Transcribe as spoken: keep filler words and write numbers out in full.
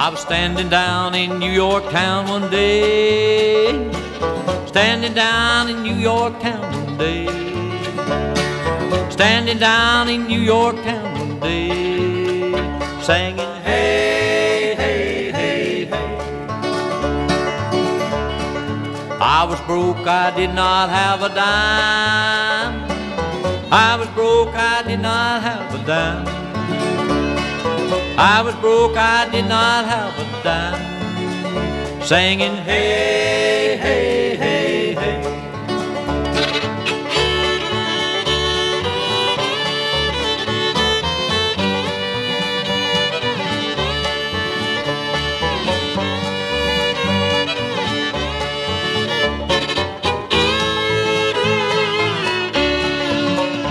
I was standing down in New York town one day, standing down in New York town one day, standing down in New York town one day, singing, hey, hey, hey, hey. I was broke, I did not have a dime. I was broke, I did not have a dime. I was broke, I did not have a dime, singing, hey, hey.